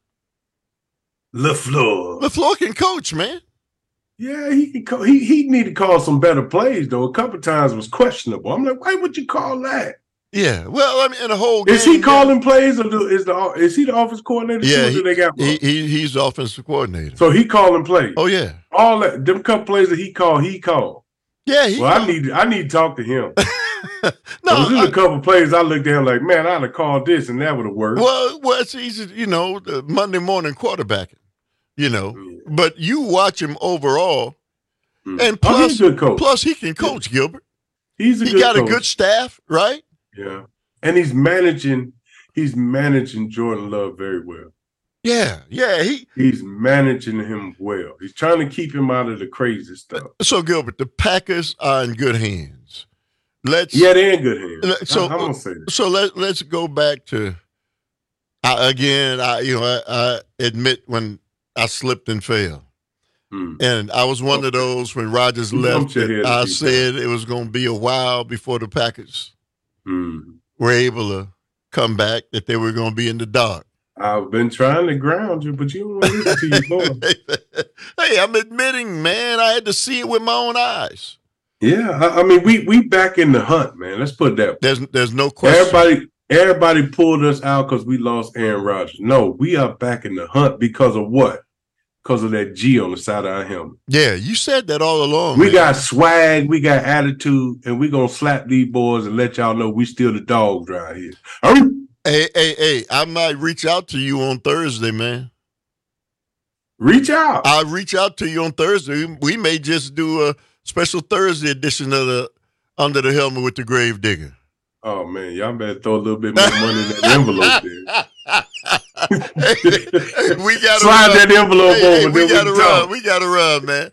LaFleur can coach, man. Yeah, he can coach. He need to call some better plays, though. A couple times was questionable. I'm like, why would you call that? Yeah, well, I mean, in the whole game. Is he calling plays, or is he the offensive coordinator? Yeah, they got he's the offensive coordinator. So he calling plays. Oh yeah, all that them couple plays that he called. Yeah, I need to talk to him. No, there's a couple plays I looked at him like, man, I'd have called this and that would have worked. Well, it's easy, you know, the Monday morning quarterbacking, you know. Yeah. But you watch him overall, and plus, he's a good coach. Plus he can coach, Gilbert. He got a good staff, right? Yeah, and he's managing Jordan Love very well. Yeah, he's managing him well. He's trying to keep him out of the crazy stuff. So Gilbert, the Packers are in good hands. They're in good hands. I'm gonna say that. So let's go back to I admit when I slipped and fell. And I was one of those when Rodgers left. I said it was going to be a while before the Packers were able to come back, that they were going to be in the dark. I've been trying to ground you, but you don't want to listen to your boy. Hey, I'm admitting, man, I had to see it with my own eyes. Yeah, I mean, we back in the hunt, man. Let's put that. There's no question. Everybody pulled us out because we lost Aaron Rodgers. No, we are back in the hunt because of what? Because of that G on the side of our helmet. Yeah, you said that all along. We got swag, we got attitude, and we're going to slap these boys and let y'all know we still the dogs around here. Hey, I might reach out to you on Thursday, man. Reach out. I'll reach out to you on Thursday. We may just do a special Thursday edition of the Under the Helmet with the Grave Digger. Oh, man, y'all better throw a little bit more money in that envelope there. We got to slide that envelope over. We got to run. We got to run, man.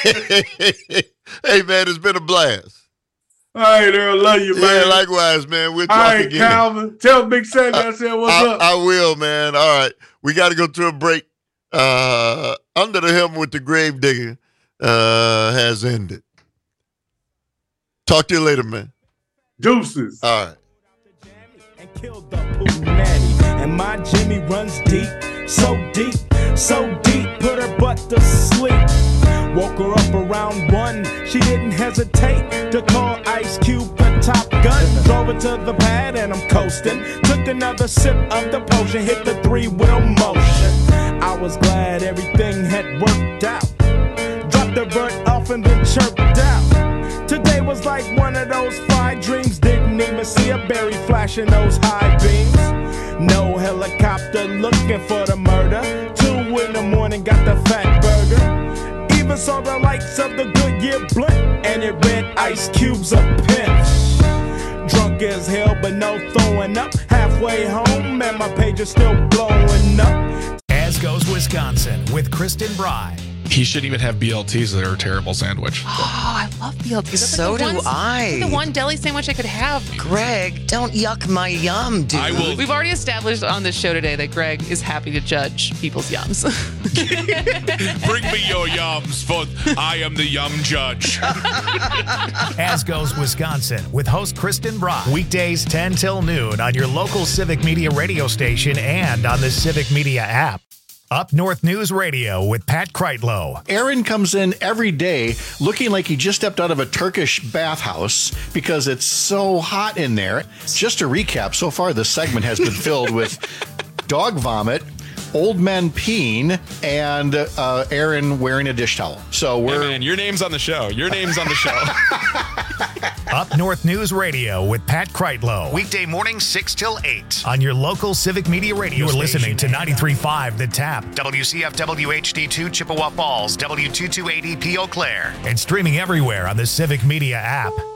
Hey, man, it's been a blast. All right, Earl, love you, man. Yeah, likewise, man. We'll talk again. All right, Calvin, tell Big Sandy I said what's up. I will, man. All right, we got to go to a break. Under the Helmet with the Grave Digger has ended. Talk to you later, man. Deuces. All right. And killed the Pooh and my Jimmy runs deep, so deep, put her butt to sleep. Woke her up around 1, she didn't hesitate to call Ice Cube the Top Gun. Drove her to the pad and I'm coasting. Took another sip of the potion, hit the 3-wheel motion. I was glad everything had worked out. Dropped the vert off and then chirped out. Today was like one of those fly dreams. Didn't even see a berry flashing those high beams. No helicopter looking for the murder. 2 in the morning, got the fat burger. Even saw the lights of the Goodyear blimp, and it read Ice Cube's a pimp. Drunk as hell, but no throwing up. Halfway home, and my page is still blowing up. As goes Wisconsin with Kristen Bry. He shouldn't even have BLTs. They're a terrible sandwich. Oh, I love BLTs. That's So like do I. The one deli sandwich I could have. Greg, don't yuck my yum, dude. I will. We've already established on this show today that Greg is happy to judge people's yums. Bring me your yums, for I am the yum judge. As Goes Wisconsin with host Kristen Brock. Weekdays 10 till noon on your local Civic Media radio station and on the Civic Media app. Up North News Radio with Pat Kreitlow. Aaron comes in every day looking like he just stepped out of a Turkish bathhouse because it's so hot in there. Just to recap, so far this segment has been filled with dog vomit, old men peeing, and Aaron wearing a dish towel. So we're... Hey man, your name's on the show. Your name's on the show. Up North News Radio with Pat Kreitlow. Weekday morning 6 till 8 on your local Civic Media radio station. You're listening to 93.5 The Tap, WCFW HD2 Chippewa Falls, W228EP Eau Claire, and streaming everywhere on the Civic Media app.